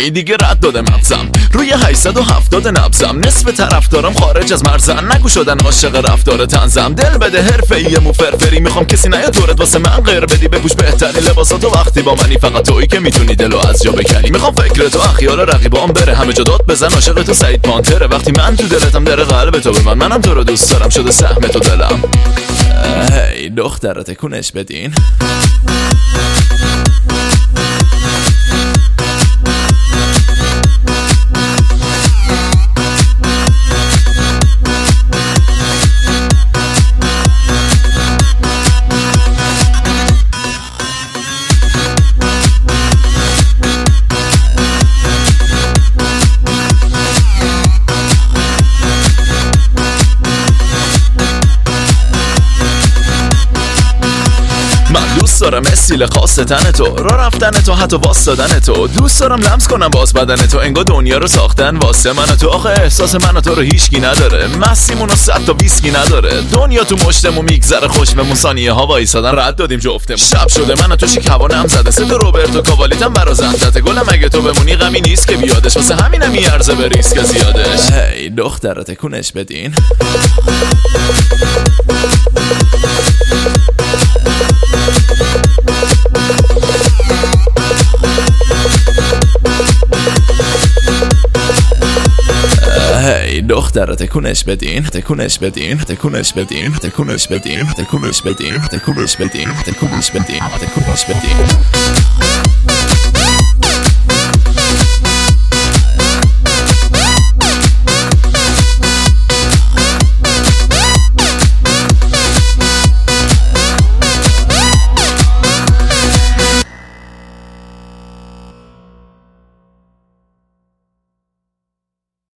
نمی دیگه رد داده مغزم روی 870 نبزم نصف طرفدارم خارج از مرزن نگو شدن عاشق رفتار طنزم دل بده حرفه‌ای مو فرفری میخوام کسی نیاد دورت واسه من غیر بدی بپوش بهترین لباساتو وقتی با منی فقط تویی که میتونی دلو از جا بکنی میخوام فکر تو اخیال رقیبام بره همه جا داد بزن عاشق تو سعید پانتره وقتی من تو دلتم در قلب تو به منم تو رو دوست دارم شده سهم تو دلم هی دختر تکونش بدین دوست دارم استیل خاص تن تو را رفتن تو حتی واسدادن تو دوست دارم لمس کنم باز بدن تو انگار دنیا رو ساختن واسه من تو آخه احساس من تو رو هیچکی نداره مسیمون و 100 تا ویسکی نداره دنیا تو مشتمون میگذره خوش بمون ثانیه ها وایسادن رد دادیم جفتمون شب شده من تو شیک هوا نم زده سه روبرتو کاوالیتم برا زندته گلم اگه تو بمونی غمی نیست که بیادش واسه همینم میارزه به ریسک زیادش هی دختر تکونش بدین هی دختر تکونش بدین تکونش بدین تکونش بدین تکونش بدین تکونش بدین تکونش بدین تکونش بدین تکونش بدین